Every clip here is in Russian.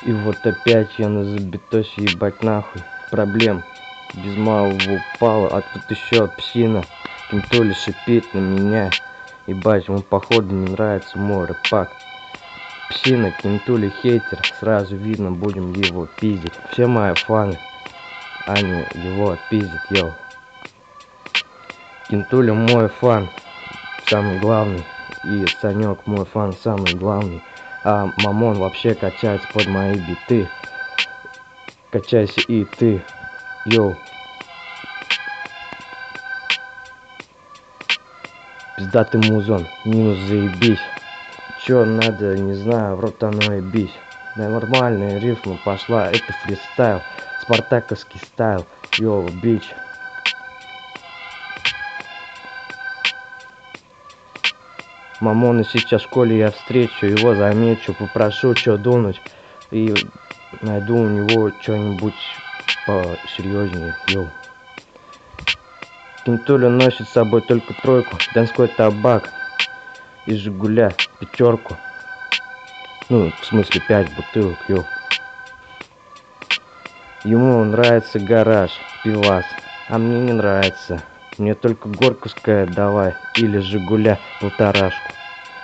И вот опять я на забитосе, ебать нахуй. Проблем без малого упала, а тут еще псина. Кентуля шипит на меня. Ебать, ему походу не нравится мой рэпак. Псина, Кентуля хейтер, сразу видно, будем его пиздить. Все мои фаны, они его отпиздят, йоу. Кентуля мой фан, самый главный. И Санек мой фан, самый главный. А Мамон вообще качается под мои биты. Качайся и ты, йоу. Пиздатый музон, минус заебись. Чё надо, не знаю, в рот оно и бись. Нормальная рифма пошла, это фристайл. Спартаковский стайл, йоу, бич. Мамона сейчас в школе я встречу, его замечу, попрошу чё дунуть. И найду у него что-нибудь посерьезнее, йоу. Кентуля носит с собой только тройку, донской табак и Жигуля пятерку. Ну, в смысле 5 бутылок, йоу. Ему нравится гараж, пивас, а мне не нравится. Мне только горьковская давай или Жигуля полторашку.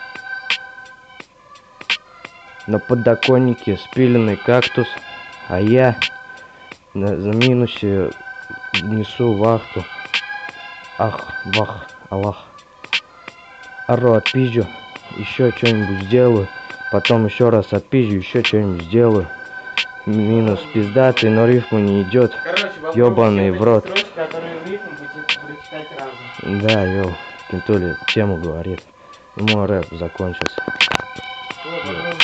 На подоконнике спиленный кактус, а я за минусе несу вахту. Ах, вах, Аллах. Ору, отпизжу, еще что-нибудь сделаю. Потом еще раз отпизжу, еще что-нибудь сделаю. Минус пиздатый, но рифма не идет. Ёбаный в рот. Строчки, которые в рифму будете прочитать разом. Да, йоу, Кентуля тему говорит. И мой рэп закончился. Вот,